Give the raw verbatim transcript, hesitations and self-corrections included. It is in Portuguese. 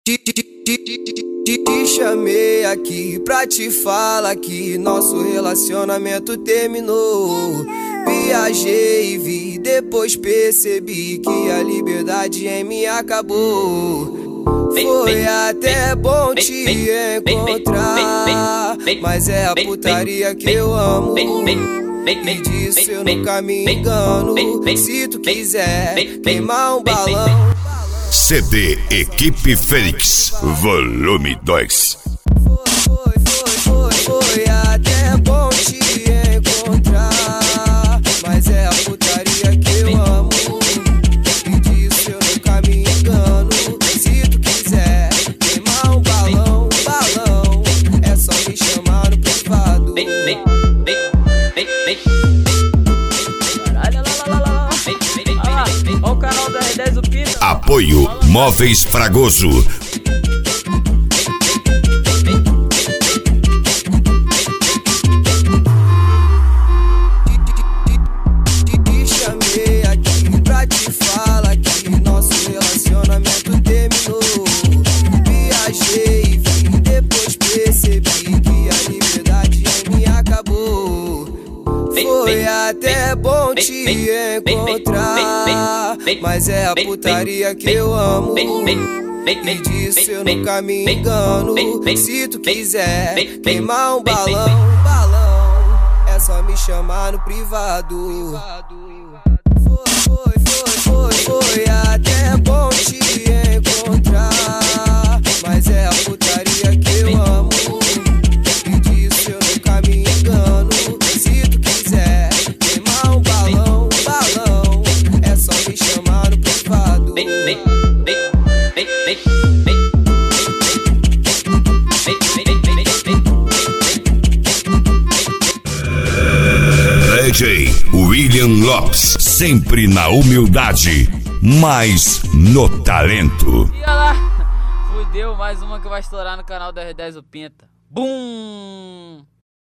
Te, te, te, te, te chamei aqui pra te falar que nosso relacionamento terminou. Viajei e vi, depois percebi que a liberdade em mim acabou. Foi até bom te encontrar, mas é a putaria que eu amo. E disso eu nunca me engano. Se tu quiser queimar um balão, C D Equipe Fênix, volume dois. Foi, foi, foi, foi até bom te encontrar, mas é a putaria que eu amo. E disso eu nunca me engano. Se tu quiser queimar um balão, balão, é só me chamar no privado. Ó o canal da R dez do Pinta. Apoio Móveis Fragoso. Te chamei aqui pra te falar que nosso relacionamento terminou. Viajei e vi, depois percebi que a liberdade em mim acabou. Foi até bom te encontrar, mas é a putaria que eu amo. E disso eu nunca me engano. Se tu quiser queimar um balão, balão, é só me chamar no privado. Foi, foi, foi, foi, foi até bom te encontrar, mas é a putaria que eu amo. E disso eu nunca me engano. Se tu quiser queimar um balão, balão, é só me chamar no privado. D J William Lopes, sempre na humildade, mas no talento. E olha lá, fudeu, mais uma que vai estourar no canal da R dez do Pinta. Bum!